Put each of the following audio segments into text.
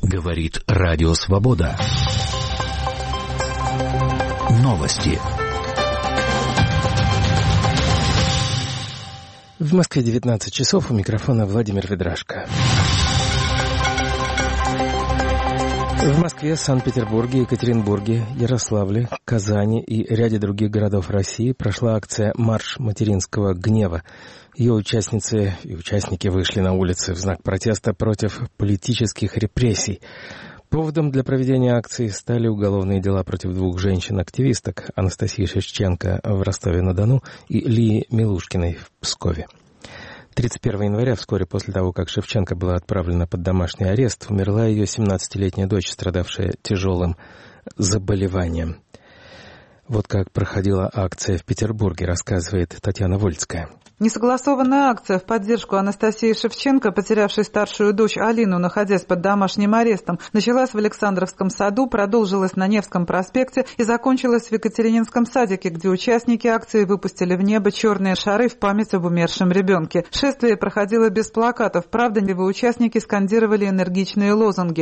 Говорит Радио Свобода. Новости. В Москве 19 часов, у микрофона Владимир Ведрашко. В Москве, Санкт-Петербурге, Екатеринбурге, Ярославле, Казани и ряде других городов России прошла акция «Марш материнского гнева». Ее участницы и участники вышли на улицы в знак протеста против политических репрессий. Поводом для проведения акции стали уголовные дела против двух женщин-активисток, Анастасии Шевченко в Ростове-на-Дону и Лии Милушкиной в Пскове. 31 января, вскоре после того, как Шевченко была отправлена под домашний арест, умерла ее 17-летняя дочь, страдавшая тяжелым заболеванием. Вот как проходила акция в Петербурге, рассказывает Татьяна Вольская. Несогласованная акция в поддержку Анастасии Шевченко, потерявшей старшую дочь Алину, находясь под домашним арестом, началась в Александровском саду, продолжилась на Невском проспекте и закончилась в Екатерининском садике, где участники акции выпустили в небо черные шары в память об умершем ребенке. Шествие проходило без плакатов, правда, его участники скандировали энергичные лозунги.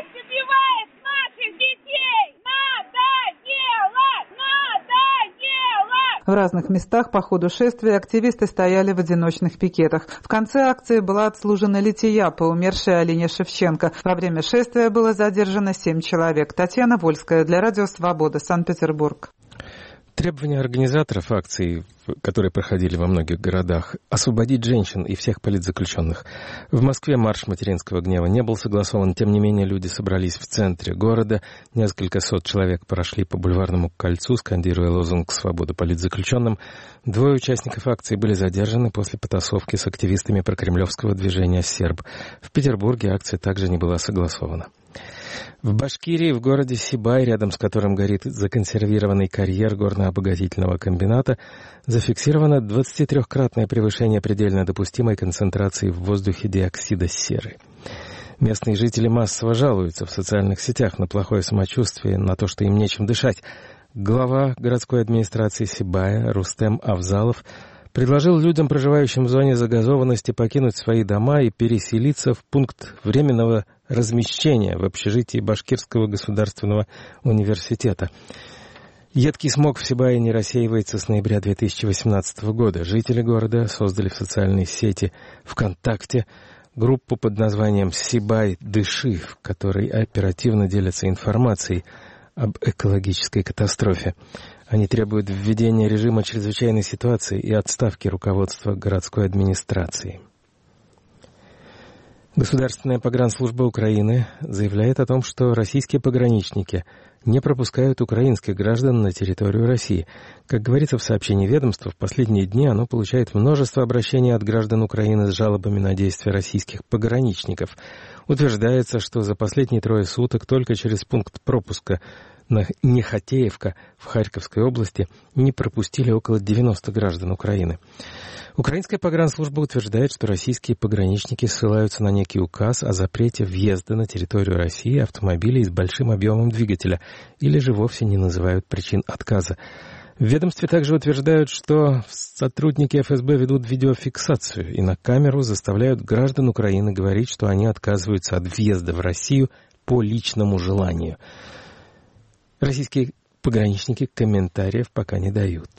В разных местах по ходу шествия активисты стояли в одиночных пикетах. В конце акции была отслужена лития по умершей Алине Шевченко. Во время шествия было задержано 7 человек. Татьяна Вольская для Радио Свобода, Санкт-Петербург. Требования организаторов акций, которые проходили во многих городах, освободить женщин и всех политзаключенных. В Москве марш материнского гнева не был согласован, тем не менее люди собрались в центре города. Несколько сот человек прошли по Бульварному кольцу, скандируя лозунг «Свобода политзаключенным». 2 участников акции были задержаны после потасовки с активистами прокремлевского движения «Серб». В Петербурге акция также не была согласована. В Башкирии, в городе Сибай, рядом с которым горит законсервированный карьер горно-обогатительного комбината, зафиксировано 23-кратное превышение предельно допустимой концентрации в воздухе диоксида серы. Местные жители массово жалуются в социальных сетях на плохое самочувствие, на то, что им нечем дышать. Глава городской администрации Сибая Рустем Авзалов предложил людям, проживающим в зоне загазованности, покинуть свои дома и переселиться в пункт временного размещения в общежитии Башкирского государственного университета. Едкий смог в Сибае не рассеивается с ноября 2018 года. Жители города создали в социальной сети ВКонтакте группу под названием «Сибай, дыши», в которой оперативно делятся информацией об экологической катастрофе. Они требуют введения режима чрезвычайной ситуации и отставки руководства городской администрации. Государственная погранслужба Украины заявляет о том, что российские пограничники не пропускают украинских граждан на территорию России. Как говорится в сообщении ведомства, в последние дни оно получает множество обращений от граждан Украины с жалобами на действия российских пограничников. Утверждается, что за последние 3 суток только через пункт пропуска на Нехотеевка в Харьковской области не пропустили около 90 граждан Украины. Украинская погранслужба утверждает, что российские пограничники ссылаются на некий указ о запрете въезда на территорию России автомобилей с большим объемом двигателя или же вовсе не называют причин отказа. В ведомстве также утверждают, что сотрудники ФСБ ведут видеофиксацию и на камеру заставляют граждан Украины говорить, что они отказываются от въезда в Россию по личному желанию. Российские пограничники комментариев пока не дают.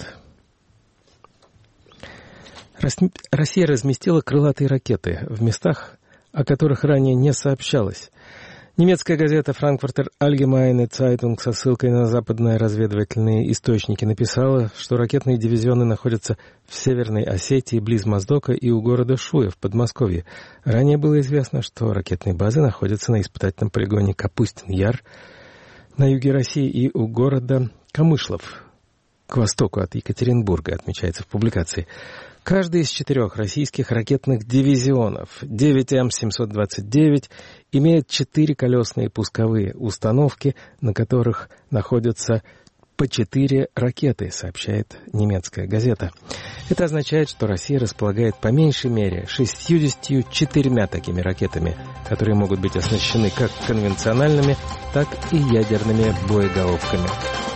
Россия разместила крылатые ракеты в местах, о которых ранее не сообщалось. Немецкая газета «Frankfurter Allgemeine Zeitung» со ссылкой на западные разведывательные источники написала, что ракетные дивизионы находятся в Северной Осетии, близ Моздока и у города Шуя в Подмосковье. Ранее было известно, что ракетные базы находятся на испытательном полигоне Капустин-Яр на юге России и у города Камышлов к востоку от Екатеринбурга, отмечается в публикации. Каждый из 4 российских ракетных дивизионов 9М-729 имеет 4 колесные пусковые установки, на которых находятся по 4 ракеты, сообщает немецкая газета. Это означает, что Россия располагает по меньшей мере 64 такими ракетами, которые могут быть оснащены как конвенциональными, так и ядерными боеголовками.